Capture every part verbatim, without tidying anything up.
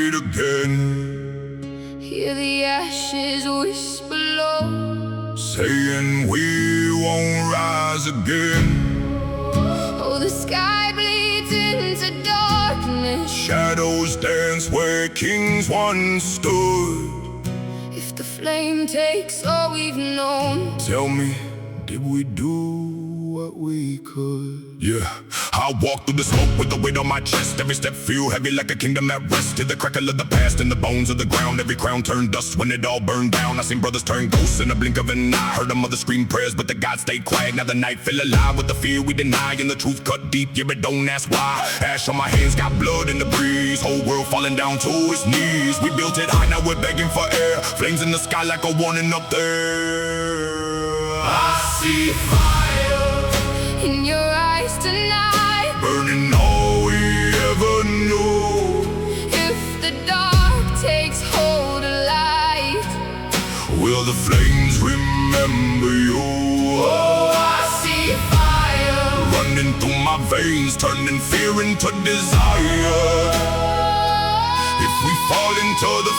fight again. Hear the ashes whisper low, saying we won't rise again. oh, the sky bleeds into darkness, shadows dance where kings once stood. if the flame takes all we've known, tell me, did we do what we could? Yeah, I walk through the smoke with the weight on my chest. Every step feel heavy like a kingdom at rest. To the crackle of the past and the bones of the ground. Every crown turned dust when it all burned down. I seen brothers turn ghosts in a blink of an eye. Heard a mother scream prayers, but the God stayed quiet. Now the night feel alive with the fear we deny, and the truth cut deep, yeah, but don't ask why. Ash on my hands, got blood in the breeze. Whole world falling down to its knees. We built it high, now we're begging for air. Flames in the sky like a warning up there. I see fire in your eyes tonight, burning all we ever knew. if the dark takes hold of light, will the flames remember you? oh, I see fire running through my veins, turning fear into desire. If we fall into the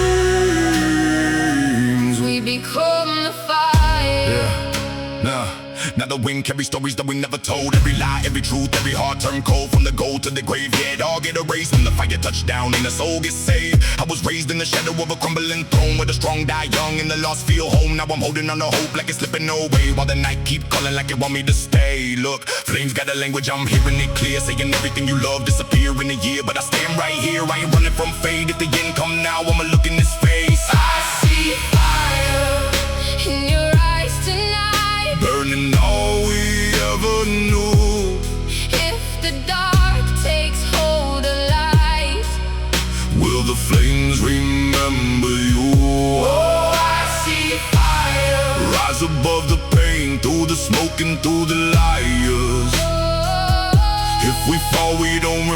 flames, we become the fire. yeah, nah. Now the wind carries stories that we never told. Every lie, every truth, every heart turned cold. From the gold to the grave, yeah, it all get erased. When the fire touched down and the soul gets saved. I was raised in the shadow of a crumbling throne, where the strong die young and the lost feel home. Now I'm holding on to hope like it's slipping away, while the night keep calling like it want me to stay. Look, flames got a language, I'm hearing it clear, saying everything you love disappear in a year. But I stand right here, I ain't running from fate. If the end come now, I'ma look in his face. I see fire In your eyes tonight, burning all we ever knew. if the dark takes hold of light, will the flames remember you? oh, I see fire, rise above the pain, through the smoke and through the liars. oh, If we fall, we don't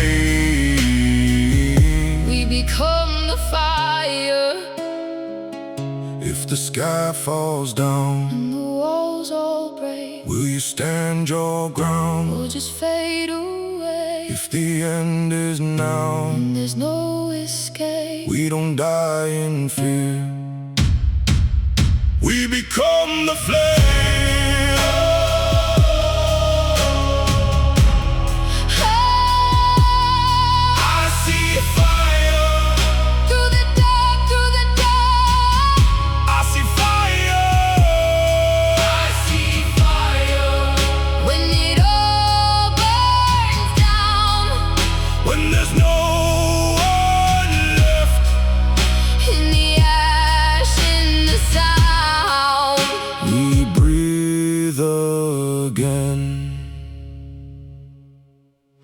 remain. we become the fire. If the sky falls down, And the walls all break, will you stand your ground? we'll just fade away, If the end is now, and there's no escape, we don't die in fear. We become the flame. I see fire. through the dark, through the dark, I see fire. I see fire, when it all burns down, When there's